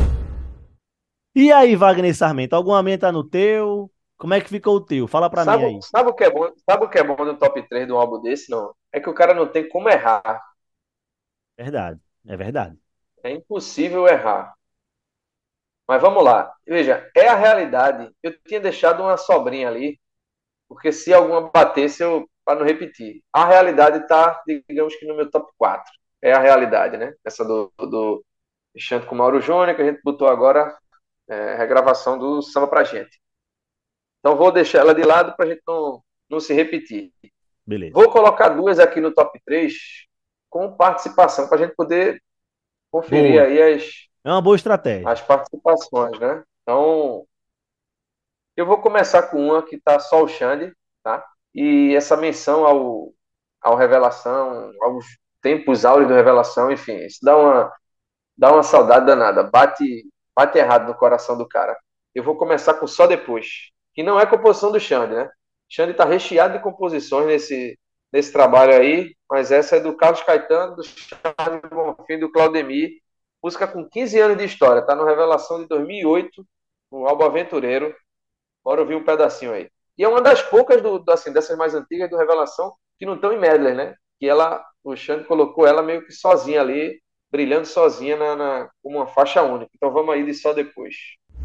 S1: E aí, Wagner Sarmento, alguma menta no teu? Como é que ficou o teu? Fala pra mim
S2: Sabe,
S1: aí.
S2: sabe o que é bom? Sabe o que é bom do top 3 de um álbum desse, não? É que o cara não tem como errar.
S1: Verdade, é verdade.
S2: É impossível errar. Mas vamos lá. Veja, é a realidade. Eu tinha deixado uma sobrinha ali, porque se alguma batesse, eu para não repetir. A realidade está, digamos que no meu top 4. É a realidade, né? Essa do Xande com o Mauro Júnior, que a gente botou agora, regravação do Samba Pra Gente. Então vou deixar ela de lado para a gente não se repetir.
S1: Beleza.
S2: Vou colocar duas aqui no top 3 com participação, para a gente poder conferir
S1: Boa.
S2: aí
S1: É uma boa estratégia.
S2: as participações, né? Então, eu vou começar com uma que está só o Xande, tá? E essa menção ao Revelação, aos tempos áureos do Revelação, enfim, isso dá uma saudade danada, bate errado no coração do cara. Eu vou começar com Só Depois, que não é composição do Xande, né? Xande está recheado de composições nesse trabalho aí, mas essa é do Carlos Caetano, do Charles Bonfim, do Claudemir, música com 15 anos de história, tá no Revelação de 2008, no álbum Aventureiro. Bora ouvir um pedacinho aí. E é uma das poucas assim, dessas mais antigas do Revelação que não estão em medley, né? que o Xande colocou ela meio que sozinha ali, brilhando sozinha como uma faixa única. Então vamos aí de Só Depois.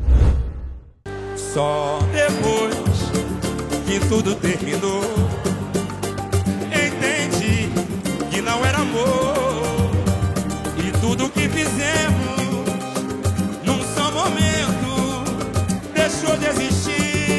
S3: Só depois que tudo terminou, entendi que não era amor. E tudo que fizemos num só momento deixou de existir.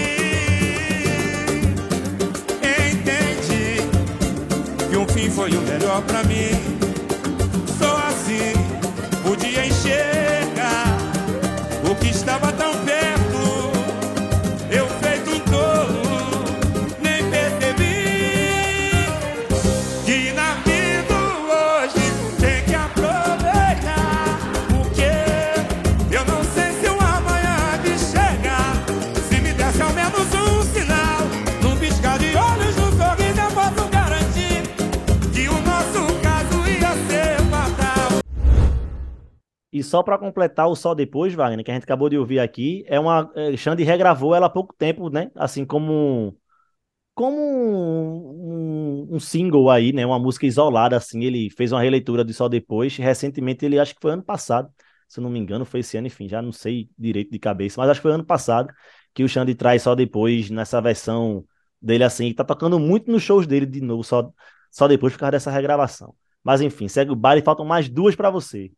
S3: Entendi que um fim foi o melhor pra mim. Só assim podia enxergar o que estava tão perto. Eu feito um tolo, nem percebi que na vida hoje tem que aproveitar. Porque eu não sei se o amanhã me chegar. Se me desse ao menos um sinal, num piscar de olhos, num sorriso, eu posso garantir que o nosso caso ia ser fatal.
S1: E só para completar o Só Depois, Wagner, que a gente acabou de ouvir aqui, Xande regravou ela há pouco tempo, né? Assim como um single aí, né? Uma música isolada, assim. Ele fez uma releitura de Só Depois. Recentemente, ele acho que foi ano passado, se eu não me engano, foi esse ano, enfim, já não sei direito de cabeça, mas acho que foi ano passado que o Xande traz Só Depois nessa versão dele, assim, e tá tocando muito nos shows dele de novo, só depois por causa dessa regravação. Mas enfim, segue o baile, faltam mais duas para você.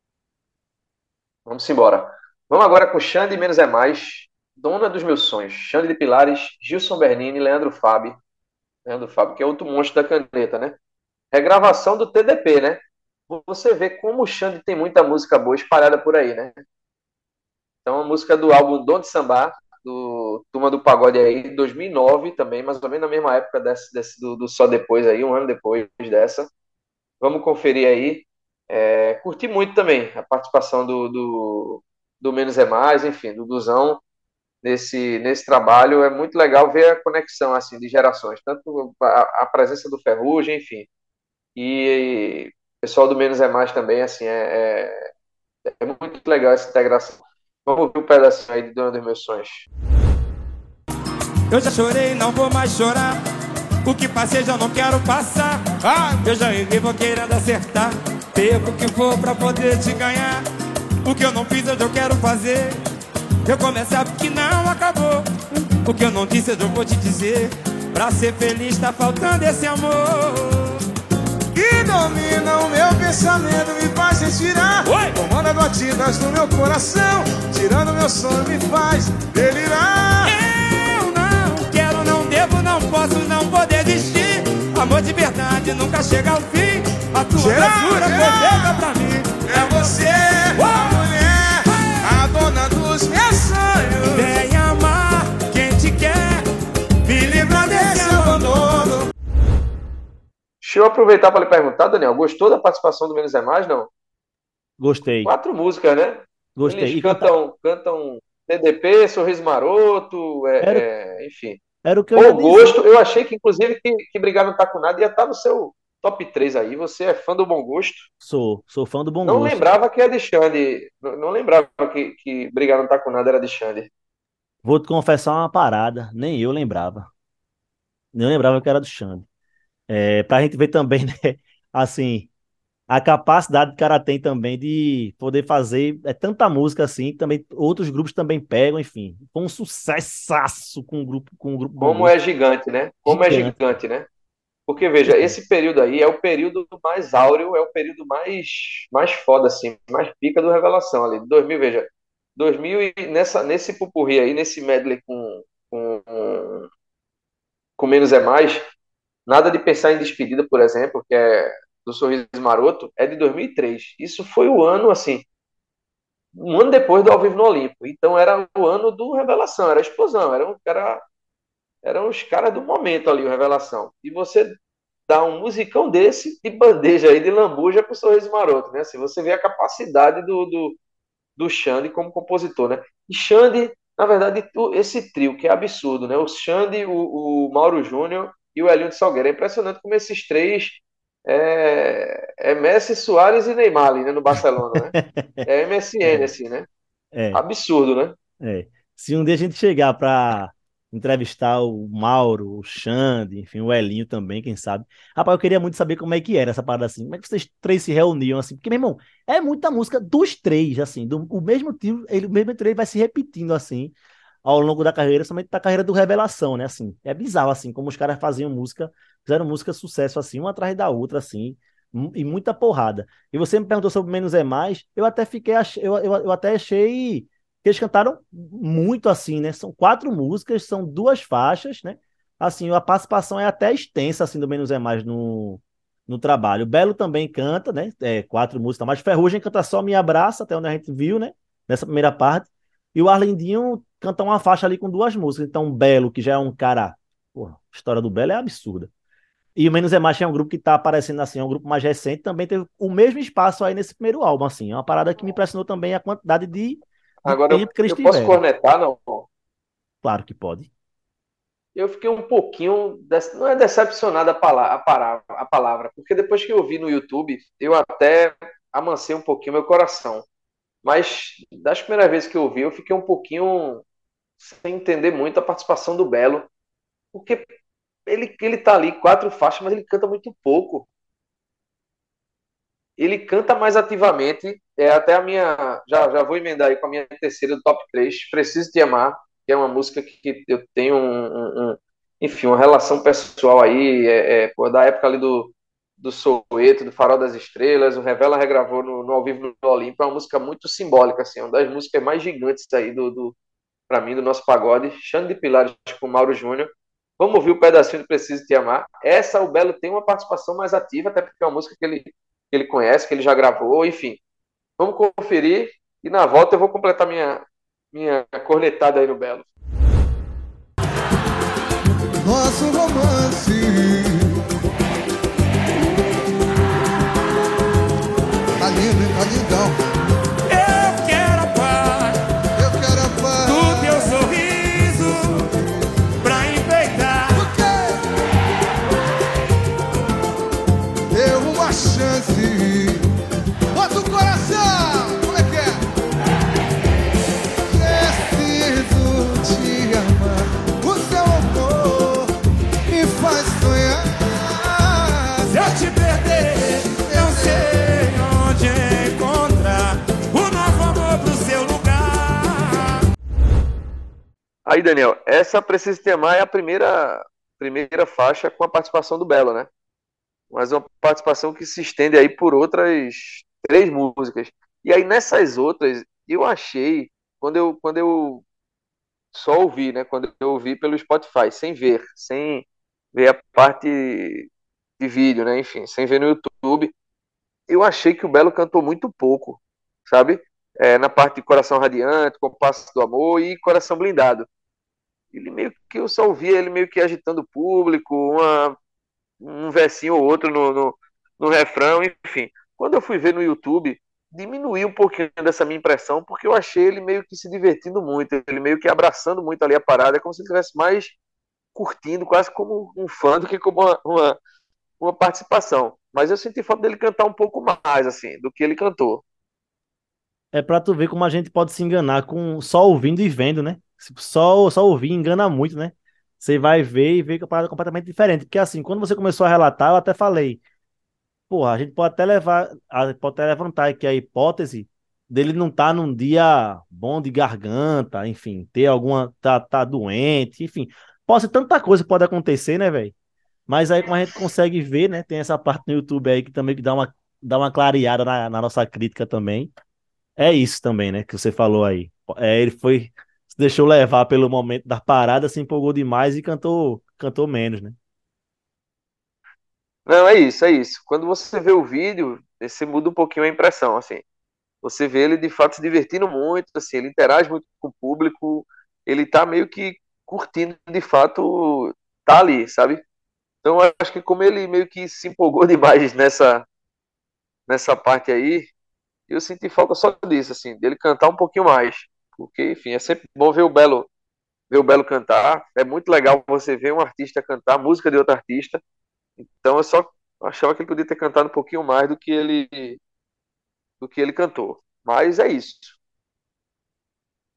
S2: Vamos embora. Vamos agora com Xande Menos é Mais, Dona dos Meus Sonhos. Xande de Pilares, Gilson Bernini, Leandro Fabi. Leandro Fabi, que é outro monstro da caneta, né? Regravação do TDP, né? Você vê como o Xande tem muita música boa espalhada por aí, né? Então, a música do álbum Dom de Sambá, do Turma do Pagode aí, 2009 também, mais ou menos na mesma época do Só Depois aí, um ano depois dessa. Vamos conferir aí. Curti muito também a participação do Menos é Mais, enfim, do Duzão nesse trabalho. É muito legal ver a conexão assim de gerações, tanto a presença do Ferrugem, enfim, e o pessoal do Menos é Mais também, assim, é muito legal essa integração. Vamos ouvir um pedacinho aí de Dona dos Meus Sonhos.
S3: Eu já chorei, não vou mais chorar. O que passei já não quero passar. Eu já errei, vou querendo acertar. Perco o que for pra poder te ganhar. O que eu não fiz, hoje eu quero fazer. Eu começava que não acabou. O que eu não disse, hoje eu vou te dizer. Pra ser feliz tá faltando esse amor
S4: Que domina o meu pensamento, me faz respirar. Comanda batidas no meu coração, tirando meu sono me faz delirar.
S3: Eu não quero, não devo, não posso, não vou desistir. Amor de verdade nunca chega ao fim. A tua doçura perfeita pra mim.
S4: É você, a mulher, a dona dos meus sonhos.
S3: Vem amar quem te quer, me livra desse abandono.
S2: Deixa eu aproveitar para lhe perguntar, Daniel, gostou da participação do Menos é Mais, não?
S1: Gostei.
S2: 4 músicas, né?
S1: Gostei.
S2: Eles cantam TDP, Sorriso Maroto, enfim.
S1: Era o que eu
S2: Bom
S1: ia dizer.
S2: Gosto, eu achei que inclusive que Brigar Não Tá Com Nada ia estar no seu top 3 aí. Você é fã do Bom Gosto?
S1: Sou fã do Bom
S2: Não
S1: Gosto.
S2: lembrava que é de Xande. Não lembrava que Brigar Não Tá Com Nada era de Xande.
S1: Vou te confessar uma parada, nem eu lembrava. Nem lembrava que era do Xande. Pra gente ver também, né? Assim, a capacidade que o cara tem também de poder fazer tanta música assim, também outros grupos também pegam, enfim. Foi um sucessaço com o grupo Bom
S2: Como é
S1: Gosto.
S2: gigante, né? Como é
S1: Gigante.
S2: gigante, né? Porque, veja, esse período aí é o período mais áureo, é o período mais foda, assim, mais pica do Revelação ali. 2000, veja, 2000 e nesse pupurri aí, nesse medley com, com Menos é Mais, nada de pensar em Despedida, por exemplo, que é do Sorriso Maroto, é de 2003. Isso foi o ano, assim, um ano depois do Ao Vivo no Olimpo. Então era o ano do Revelação, era a explosão, eram os caras do momento ali, o Revelação. E você dá um musicão desse de bandeja aí, de lambuja pro Sorriso Maroto, né? Assim, você vê a capacidade do Xande como compositor, né? E Xande, na verdade, esse trio que é absurdo, né? O Xande, o Mauro Júnior e o Elinho de Salgueiro. É impressionante como esses três Messi, Soares e Neymar ali, né? No Barcelona, né? É MSN,
S1: É,
S2: assim, né?
S1: é,
S2: Absurdo, né?
S1: é. Se um dia a gente chegar pra entrevistar o Mauro, o Xande, enfim, o Elinho também, quem sabe. Rapaz, eu queria muito saber como é que era essa parada assim. Como é que vocês três se reuniam assim? Porque, meu irmão, é muita música dos três, assim, o mesmo trio, o mesmo trio vai se repetindo assim ao longo da carreira, somente da carreira do Revelação, né? Assim, é bizarro assim, como os caras faziam música, fizeram música sucesso assim, uma atrás da outra assim, e muita porrada. E você me perguntou sobre Menos é Mais, eu até fiquei, eu até achei que eles cantaram muito assim, né? São 4 músicas, são 2 faixas, né? Assim, a participação é até extensa assim do Menos é Mais no trabalho. O Belo também canta, né? 4 músicas, mas Ferrugem canta só Me Abraça, até onde a gente viu, né? Nessa primeira parte. E o Arlindinho canta uma faixa ali com 2 músicas. Então, o Belo, que já é um cara. Porra, a história do Belo é absurda. E o Menos é Mais é um grupo que tá aparecendo assim, é um grupo mais recente, também teve o mesmo espaço aí nesse primeiro álbum, assim. É uma parada que me impressionou também a quantidade de
S2: Agora,
S1: tempo que eles
S2: eu posso
S1: tiveram.
S2: cornetar, não?
S1: Claro que pode.
S2: Eu fiquei um pouquinho, não é decepcionado a palavra, porque depois que eu vi no YouTube, eu até amancei um pouquinho meu coração. Mas das primeiras vezes que eu vi, eu fiquei um pouquinho sem entender muito a participação do Belo, porque ele tá ali 4 faixas, mas ele canta muito pouco. Ele canta mais ativamente, até a minha, já vou emendar aí com a minha terceira do top 3, Preciso Te Amar, que é uma música que eu tenho enfim, uma relação pessoal aí, pô, da época ali do Soweto, do Farol das Estrelas, o Revela regravou no Ao Vivo no Olimpo, é uma música muito simbólica, assim, uma das músicas mais gigantes aí para mim, do nosso pagode, Xande de Pilares com Mauro Júnior. Vamos ouvir o pedacinho do Preciso Te Amar. Essa, o Belo tem uma participação mais ativa, até porque é uma música que ele conhece, que ele já gravou, enfim. Vamos conferir e na volta eu vou completar minha cornetada aí no Belo.
S4: Nosso romance tá lindo, tá legal.
S3: Eu quero a paz
S4: Eu quero a paz
S3: do teu sorriso pra enfeitar.
S4: Deu uma chance. Bota o coração. Como é que é? Preciso te amar. O seu amor me faz sonhar.
S3: Se eu te perder, não sei onde encontrar o novo amor pro seu lugar.
S2: Aí, Daniel, essa Preciso Te Amar é a primeira faixa com a participação do Belo, né? Mas uma participação que se estende aí por outras 3 músicas. E aí nessas outras, eu achei, quando eu só ouvi, né? Quando eu ouvi pelo Spotify, sem ver a parte de vídeo, né? Enfim, sem ver no YouTube, eu achei que o Belo cantou muito pouco, sabe? Na parte de Coração Radiante, Compasso do Amor e Coração Blindado. Ele meio que eu só ouvia ele meio que agitando o público, um versinho ou outro no refrão, enfim. Quando eu fui ver no YouTube, diminuiu um pouquinho dessa minha impressão, porque eu achei ele meio que se divertindo muito, ele meio que abraçando muito ali a parada, é como se ele estivesse mais curtindo, quase como um fã do que como uma participação. Mas eu senti falta dele cantar um pouco mais, assim, do que ele cantou.
S1: É pra tu ver como a gente pode se enganar com só ouvindo e vendo, né? Só ouvir engana muito, né? Você vai ver e vê que a parada é completamente diferente. Porque assim, quando você começou a relatar, eu até falei, porra, a gente pode até levantar aqui a hipótese dele não estar num dia bom de garganta, enfim, ter alguma, tá doente, enfim. Pode ser tanta coisa que pode acontecer, né, velho? Mas aí como a gente consegue ver, né, tem essa parte no YouTube aí que também que dá uma clareada na nossa crítica também. É isso também, né, que você falou aí. Ele se deixou levar pelo momento da parada, se empolgou demais e cantou menos, né?
S2: Não, é isso, é isso. Quando você vê o vídeo, você muda um pouquinho a impressão, assim. Você vê ele de fato se divertindo muito, assim, ele interage muito com o público, ele tá meio que curtindo de fato tá ali, sabe? Então eu acho que como ele meio que se empolgou demais nessa parte aí, eu senti falta só disso, assim, dele cantar um pouquinho mais. Porque, enfim, é sempre bom ver o Belo cantar. É muito legal você ver um artista cantar música de outro artista. Então eu só achava que ele podia ter cantado um pouquinho mais do que ele cantou. Mas é isso.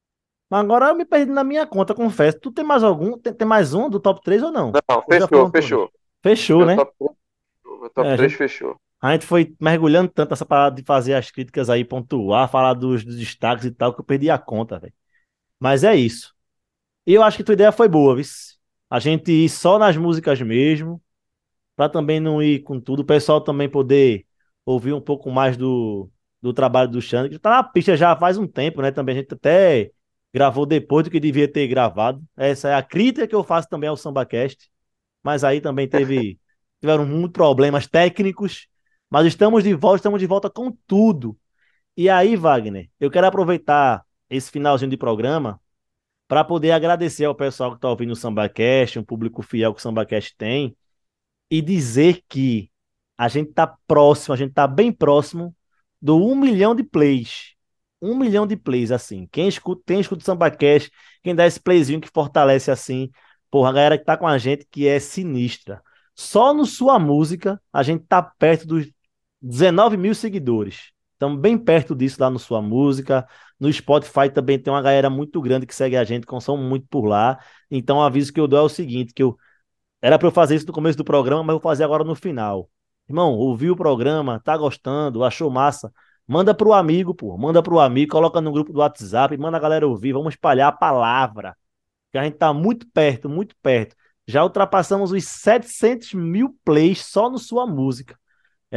S1: Mas agora eu me perdi na minha conta, confesso. Tu tem mais algum? Tem mais um do top 3 ou não?
S2: Não,
S1: Ou já
S2: fechou,
S1: foram todos?
S2: fechou.
S1: Fechou,
S2: Meu
S1: né?
S2: top 3, meu
S1: É,
S2: top 3 fechou.
S1: a gente foi mergulhando tanto nessa parada de fazer as críticas aí, pontuar, falar dos destaques e tal, que eu perdi a conta, velho. Mas é isso. E eu acho que tua ideia foi boa, viu? A gente ir só nas músicas mesmo, pra também não ir com tudo. O pessoal também poder ouvir um pouco mais do trabalho do Xande, que tá na pista já faz um tempo, né? Também a gente até gravou depois do que devia ter gravado. Essa é a crítica que eu faço também ao SambaCast. Mas aí também tiveram muitos problemas técnicos. Mas estamos de volta com tudo. E aí, Wagner, eu quero aproveitar esse finalzinho de programa para poder agradecer ao pessoal que está ouvindo o SambaCast, um público fiel que o SambaCast tem, e dizer que a gente está próximo, a gente está bem próximo do 1 milhão de plays. 1 milhão de plays, assim. Quem escuta o SambaCast, quem dá esse playzinho que fortalece assim, porra, a galera que tá com a gente que é sinistra. Só no Sua Música, a gente tá perto dos 19 mil seguidores. Estamos bem perto disso lá no Sua Música. No Spotify também tem uma galera muito grande que segue a gente, consome muito por lá. Então, o aviso que eu dou é o seguinte, que eu era para eu fazer isso no começo do programa, mas eu vou fazer agora no final. Irmão, ouviu o programa, tá gostando, achou massa? Manda pro amigo, pô. Manda pro amigo, coloca no grupo do WhatsApp, manda a galera ouvir, vamos espalhar a palavra. Que a gente tá muito perto, muito perto. Já ultrapassamos os 700 mil plays só no Sua Música. É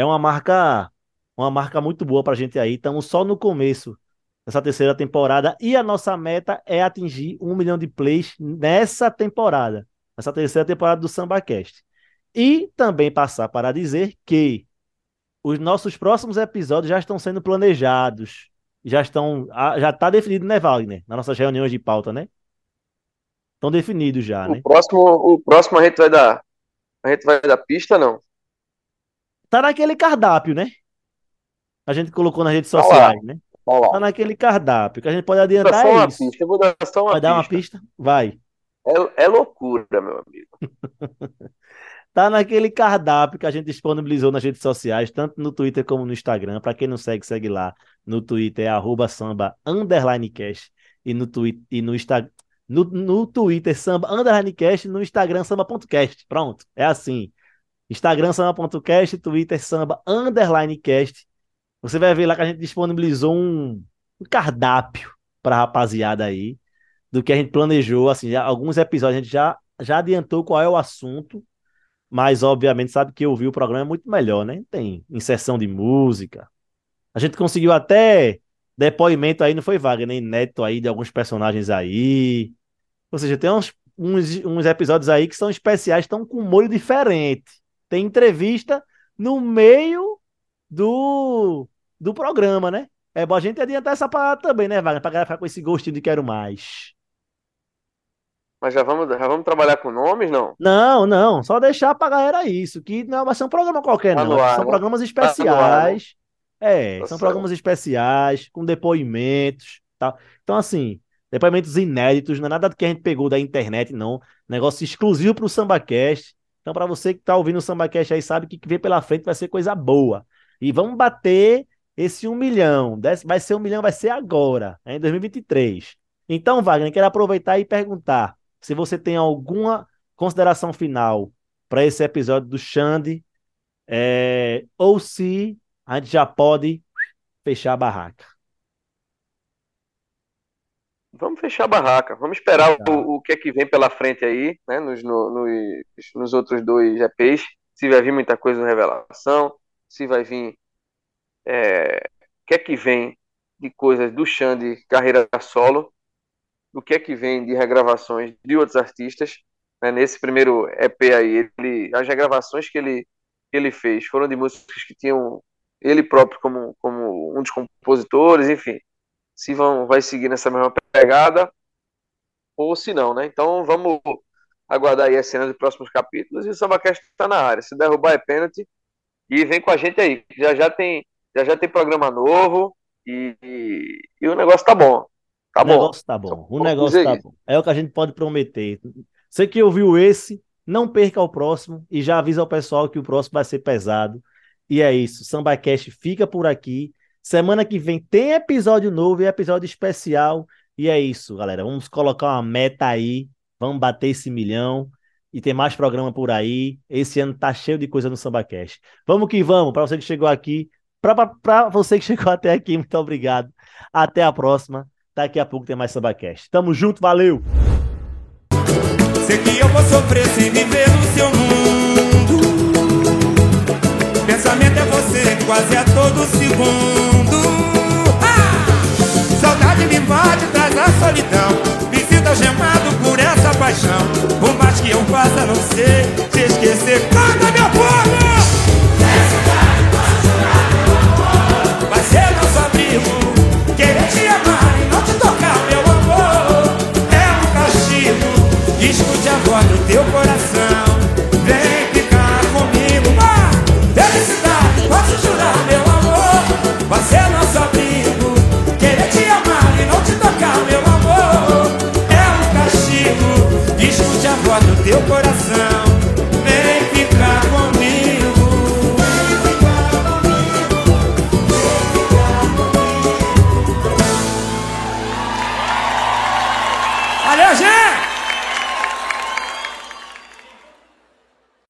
S1: uma marca muito boa pra gente aí. Estamos só no começo dessa terceira temporada e a nossa meta é atingir 1 milhão de plays nessa temporada, nessa terceira temporada do SambaCast. E também passar para dizer que os nossos próximos episódios já estão sendo planejados, já está definido, né, Wagner? Nas nossas reuniões de pauta, né? Estão definidos já, né?
S2: O próximo a gente vai dar pista, não.
S1: Tá naquele cardápio, né? A gente colocou nas redes
S2: Tá lá,
S1: sociais, né?
S2: tá
S1: Tá
S2: lá.
S1: naquele cardápio. O que a gente pode
S2: Vou dar
S1: adiantar
S2: só
S1: é
S2: uma
S1: isso.
S2: pista, eu vou dar só uma
S1: Vai dar uma
S2: pista.
S1: pista? Vai.
S2: É loucura, meu amigo.
S1: Tá naquele cardápio que a gente disponibilizou nas redes sociais, tanto no Twitter como no Instagram. Para quem não segue, segue lá. No Twitter é @samba_cast e no Twitter e no Instagram no Twitter samba_cast, no Instagram samba.cast. Pronto, é assim. Instagram samba.cast, Twitter samba_cast. Você vai ver lá que a gente disponibilizou um cardápio para rapaziada aí do que a gente planejou, assim, alguns episódios a gente já adiantou qual é o assunto, mas obviamente sabe que ouvir o programa é muito melhor, né? Tem inserção de música. A gente conseguiu até depoimento aí, não foi Wagner, né? Inédito aí de alguns personagens aí. Ou seja, tem uns episódios aí que são especiais, estão com um molho diferente. Tem entrevista no meio do, do programa, né? É bom a gente adiantar essa parada também, né, Wagner? Pra galera ficar com esse gostinho de quero mais.
S2: Mas já vamos trabalhar com nomes, não?
S1: Não, não, só deixar pra galera isso, que não vai ser um programa qualquer,
S2: Tá
S1: não.
S2: no
S1: São
S2: ar, né?
S1: programas
S2: Tá no ar, né?
S1: especiais. É,
S2: Tá
S1: são
S2: certo.
S1: programas especiais, com depoimentos, tá? Então, assim, depoimentos inéditos, não é nada que a gente pegou da internet, não. Negócio exclusivo pro SambaCast. Então, pra você que tá ouvindo o SambaCast aí, sabe que vem pela frente vai ser coisa boa. E vamos bater esse 1 milhão. Vai ser 1 milhão, vai ser agora, em 2023. Então, Wagner, quero aproveitar e perguntar se você tem alguma consideração final para esse episódio do Xande, ou se a gente já pode fechar a barraca.
S2: Vamos fechar a barraca. Vamos esperar
S1: Fechar.
S2: o que é que vem pela frente aí, né? Nos outros dois EPs. Se vai vir muita coisa no Revelação, se vai vir o que é que vem de coisas do Xande carreira solo, o que é que vem de regravações de outros artistas. Né? Nesse primeiro EP aí, as regravações que ele fez foram de músicas que tinham ele próprio como um dos compositores, enfim. Se vai seguir nessa mesma pegada, ou se não, né? Então vamos aguardar aí as cenas dos próximos capítulos e o SambaCast está na área. Se derrubar é pênalti e vem com a gente aí. Já já tem programa novo e o negócio tá bom. Tá
S1: O
S2: bom.
S1: negócio tá
S2: Só
S1: bom. O
S2: posso
S1: negócio
S2: dizer
S1: tá
S2: isso.
S1: bom. É o que a gente pode prometer. Você que ouviu esse, não perca o próximo e já avisa ao pessoal que o próximo vai ser pesado. E é isso. O SambaCast fica por aqui. Semana que vem tem episódio novo e episódio especial E é isso, galera. Vamos colocar uma meta aí. Vamos bater esse 1 milhão. E tem mais programa por aí. Esse ano tá cheio de coisa no SambaCast. Vamos que vamos. Para você que chegou aqui. Para você que chegou até aqui, muito obrigado. Até a próxima. Daqui a pouco tem mais SambaCast. Tamo junto, valeu!
S3: Sei que eu vou sofrer sem viver no seu mundo. Pensamento é você quase a todo segundo. Saudade me invade, traz a solidão. Me sinto algemado por essa paixão. Por mais que eu faça, não sei te esquecer. Canta, meu povo! Vai ser nosso abrigo. Querer te amar e não te tocar, meu amor. É um castigo. Escute a voz do teu coração. Vem ficar comigo. Felicidade, posso jurar, meu amor. Vai ser nosso abrigo. Querer te amar e não te tocar, meu amor. É um castigo. Escute a voz do teu coração. Vem ficar comigo. Valeu, gente!